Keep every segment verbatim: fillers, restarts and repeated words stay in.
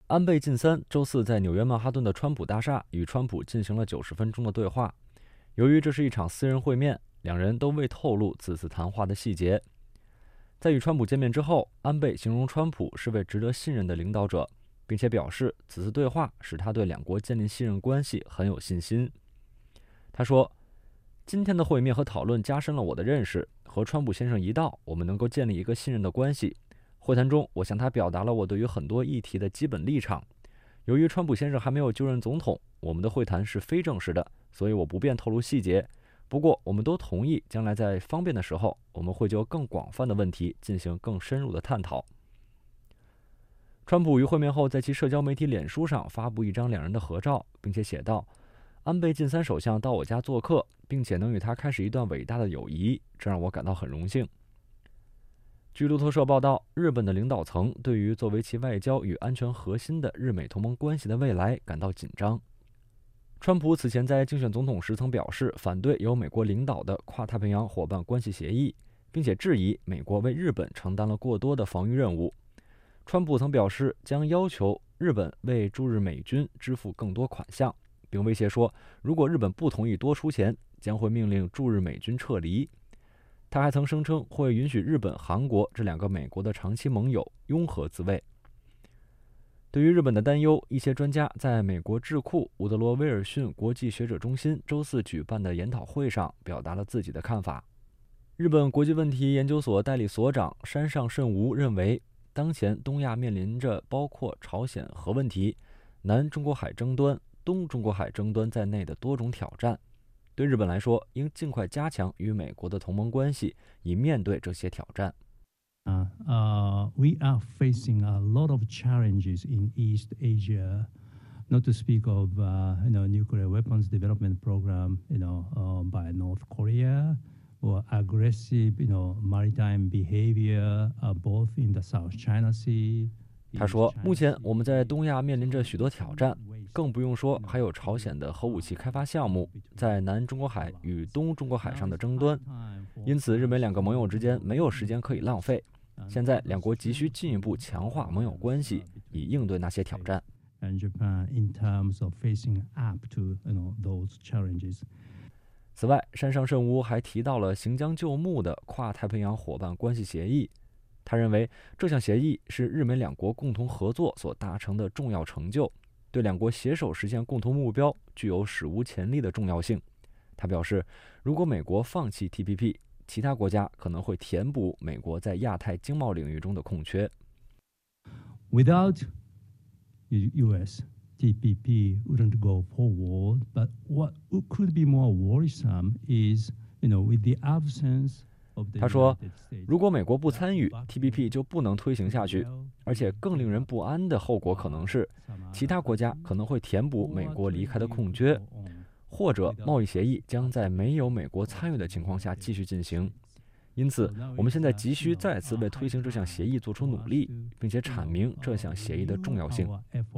安倍晋三周四在纽约曼哈顿的川普大厦与川普进行了九十分钟的对话。由于这是一场私人会面，两人都未透露此次谈话的细节。在与川普见面之后，安倍形容川普是位值得信任的领导者，并且表示此次对话使他对两国建立信任关系很有信心。他说，今天的会面和讨论加深了我的认识，和川普先生一道，我们能够建立一个信任的关系。会谈中，我向他表达了我对于很多议题的基本立场。由于川普先生还没有就任总统，我们的会谈是非正式的，所以我不便透露细节。不过，我们都同意将来在方便的时候，我们会就更广泛的问题进行更深入的探讨。川普于会面后在其社交媒体脸书上发布一张两人的合照，并且写道：安倍晋三首相到我家做客，并且能与他开始一段伟大的友谊，这让我感到很荣幸。据路透社报道，日本的领导层对于作为其外交与安全核心的日美同盟关系的未来感到紧张。川普此前在竞选总统时曾表示反对由美国领导的跨太平洋伙伴关系协议，并且质疑美国为日本承担了过多的防御任务。川普曾表示将要求日本为驻日美军支付更多款项，并威胁说，如果日本不同意多出钱，将会命令驻日美军撤离。他还曾声称会允许日本、韩国这两个美国的长期盟友拥核自卫。对于日本的担忧，一些专家在美国智库伍德罗威尔逊国际学者中心周四举办的研讨会上表达了自己的看法。日本国际问题研究所代理所长山上慎吾认为，当前东亚面临着包括朝鲜核问题、南中国海争端、东中国海争端在内的多种挑战。对日本来说，应尽快加强与美国的同盟关系，以面对这些挑战。 Uh, uh, we are facing a lot of challenges in East Asia, not to speak of uh, you know nuclear weapons development program, you know, uh, by North Korea, or aggressive, you know, maritime behavior, uh, both in the South China Sea. 他说，目前我们在东亚面临着许多挑战，更不用说还有朝鲜的核武器开发项目，在南中国海与东中国海上的争端。因此，日美两个盟友之间没有时间可以浪费。现在，两国急需进一步强化盟友关系，以应对那些挑战。此外，山上慎吾还提到了行将就木的跨太平洋伙伴关系协议。他认为，这项协议是日美两国共同合作所达成的重要成就，对两国携手实现共同目标具有史无前例的重要性。他表示，如果美国放弃 T P P， 其他国家可能会填补美国在亚太经贸领域中的空缺。 Without U S, T P P wouldn't go forward, but what could be more worrisome is, you know, with the absence 他说，如果美国不参与 T P P 就不能推行下去，而且更令人不安的后果可能是，其他国家可能会填补美国离开的空缺，或者贸易协议将在没有美国参与的情况下继续进行。因此，我们现在急需再次为推行这项协议做出努力，并且阐明这项协议的重要性。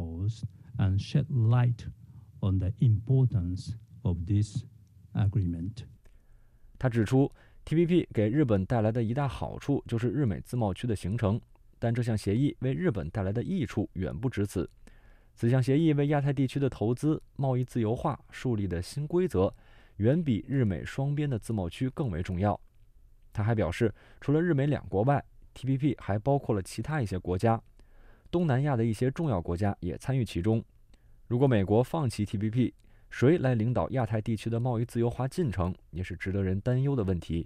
他指出，T P P 给日本带来的一大好处就是日美自贸区的形成，但这项协议为日本带来的益处远不止此。此项协议为亚太地区的投资、贸易自由化树立的新规则，远比日美双边的自贸区更为重要。他还表示，除了日美两国外 ，T P P 还包括了其他一些国家，东南亚的一些重要国家也参与其中。如果美国放弃 T P P，谁来领导亚太地区的贸易自由化进程，也是值得人担忧的问题。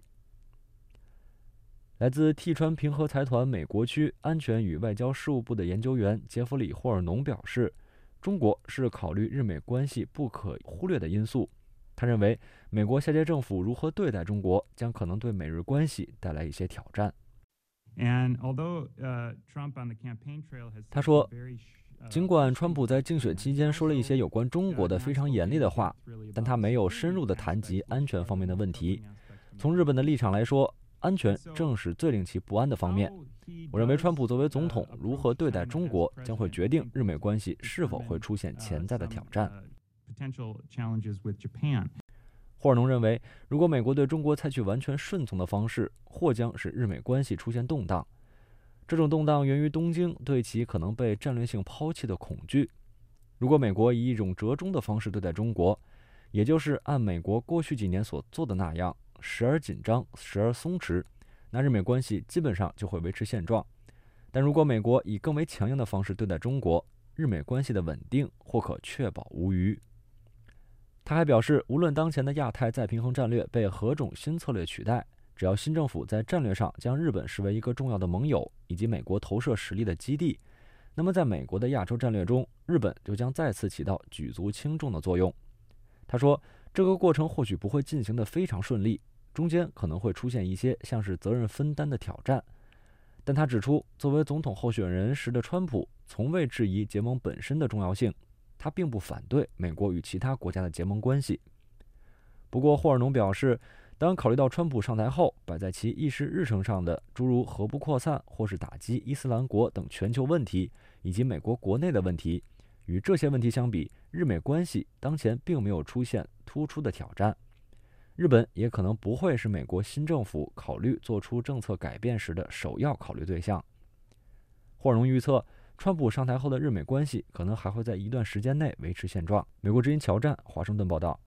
来自替川平和财团美国区安全与外交事务部的研究员杰弗里·霍尔农表示，中国是考虑日美关系不可忽略的因素。他认为，美国下届政府如何对待中国，将可能对美日关系带来一些挑战。他说，尽管川普在竞选期间说了一些有关中国的非常严厉的话，但他没有深入地谈及安全方面的问题。从日本的立场来说，安全正是最令其不安的方面。我认为，川普作为总统如何对待中国，将会决定日美关系是否会出现潜在的挑战。霍尔农认为，如果美国对中国采取完全顺从的方式，或将使日美关系出现动荡。 这种动荡源于东京对其可能被战略性抛弃的恐惧。如果美国以一种折中的方式对待中国，也就是按美国过去几年所做的那样，时而紧张，时而松弛，那日美关系基本上就会维持现状。但如果美国以更为强硬的方式对待中国，日美关系的稳定或可确保无虞。他还表示，无论当前的亚太再平衡战略被何种新策略取代，只要新政府在战略上将日本视为一个重要的盟友以及美国投射实力的基地，那么在美国的亚洲战略中，日本就将再次起到举足轻重的作用。他说，这个过程或许不会进行得非常顺利，中间可能会出现一些像是责任分担的挑战。但他指出，作为总统候选人时的川普从未质疑结盟本身的重要性，他并不反对美国与其他国家的结盟关系。不过霍尔农表示，当考虑到川普上台后摆在其议事日程上的诸如核不扩散或是打击伊斯兰国等全球问题，以及美国国内的问题，与这些问题相比，日美关系当前并没有出现突出的挑战。日本也可能不会是美国新政府考虑做出政策改变时的首要考虑对象。霍尔农预测，川普上台后的日美关系可能还会在一段时间内维持现状。美国之音乔战，华盛顿报道。